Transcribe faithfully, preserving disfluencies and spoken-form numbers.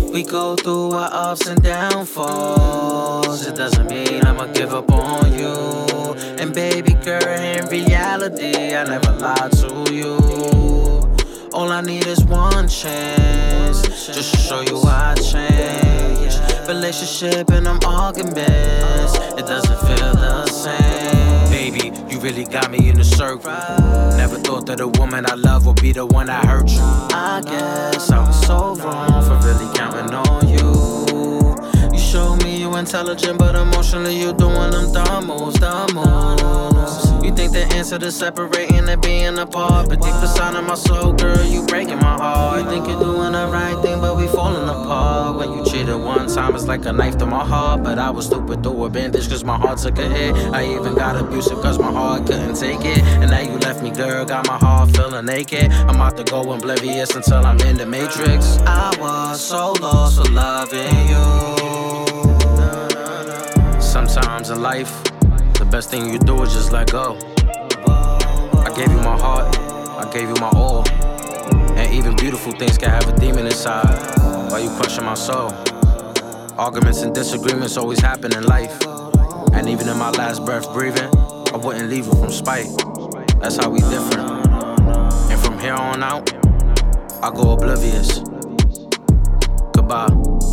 We go through our ups and downfalls. It doesn't mean I'ma give up on you. And baby girl, in reality, I never lied to you. All I need is one chance, just to show you I changed. Relationship and I'm all convinced it doesn't feel the same. Baby, you really got me in the circle. Never thought that a woman I love would be the one that hurt you. I guess I was so wrong for really counting on you. You showed me you intelligent, but emotionally you doing them dumb moves, dumb moves. You think the answer to separating and being apart, but deep inside of my soul, girl, you breaking my heart. You think you're doing the right thing, but we falling apart. When you cheated one time, it's like a knife to my heart. But I was stupid through a bandage, cause my heart took a hit. I even got abusive, cause my heart couldn't take it. And now you left me, girl, got my heart feeling naked. I'm about to go oblivious until I'm in the matrix. I was so lost for loving you. Sometimes in life, the best thing you do is just let go. I gave you my heart, I gave you my all. And even beautiful things can have a demon inside. Why you crushing my soul? Arguments and disagreements always happen in life. And even in my last breath breathing, I wouldn't leave you from spite. That's how we different. And from here on out, I go oblivious. Goodbye.